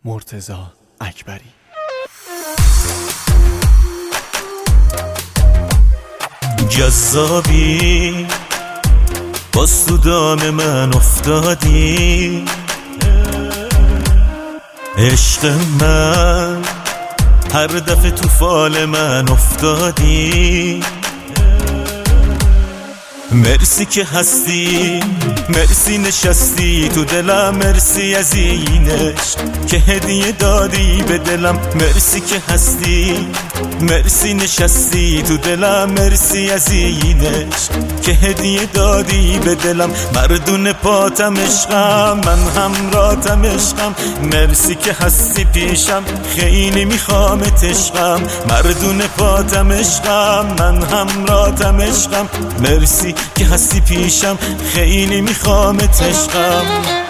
مرتضی اکبری. جذابی باز تو دام من افتادی، عشق من هر دفعه تو فال من افتادی. مرسی که هستی، مرسی نشستی تو دلم، مرسی از این عشق که هدیه دادی به دلم. مرسی که هستی، مرسی نشستی تو دلم، مرسی از این عشق که هدیه دادی به دلم. مردون پاتم عشقم، من همراهتم عشقم، مرسی که هستی پیشم، خیلی میخوامت عشقم. مردون پاتم عشقم، من همراهتم عشقم، مرسی که هستی پیشم، خیلی میخوامت عشقم.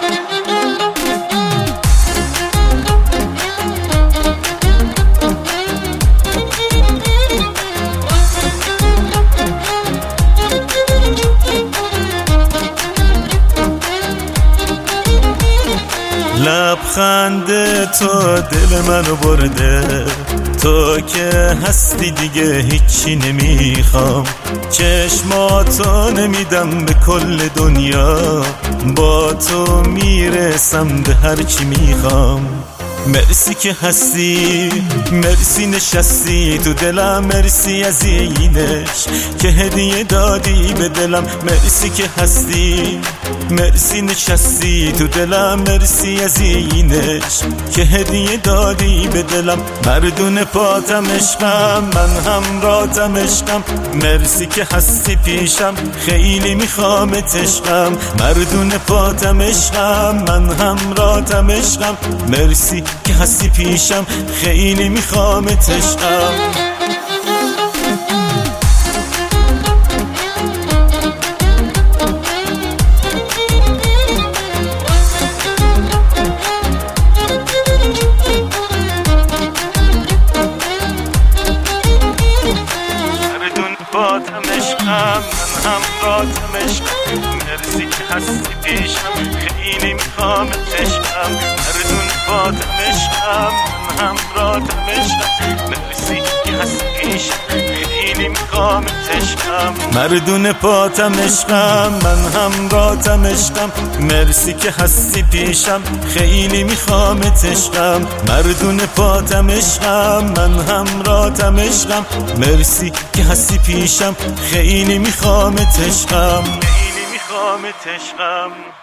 لبخند تو دل منو برده، تو که هستی دیگه هیچی نمیخوام. چشماتو نمیدم به کل دنیا، با تو میرسم به هر چی میخوام. مرسی که هستی، مرسی نشستی تو دلم، مرسی از این عشق که هدیه دادی به دلم. مرسی که هستی، مرسی نشستی تو دلم، مرسی از این عشق که هدیه دادی به دلم. مردون پاتم عشقم، من همراهتم عشقم، مرسی که هستی پیشم، خیلی میخوامت عشقم. مردون پاتم عشقم، من همراهتم عشقم، مرسی که هستی پیشم، خیلی میخوامت عشقم. پاتم عشقم، من همراهتم عشقم، مرسی که هستی پیشم، خیلی میخوامت عشقم. مردون پاتم عشقم، من همراهتم عشقم، مرسی که هستی پیشم، خیلی میخوامت عشقم. مردون پاتم عشقم، من همراهتم عشقم، مرسی که هستی پیشم، خیلی میخوامت عشقم. مردون پاتم عشقم، من همراهتم عشقم، مرسی که هستی پیشم، خیلی میخوامت عشقم، خیلی میخوامت عشقم.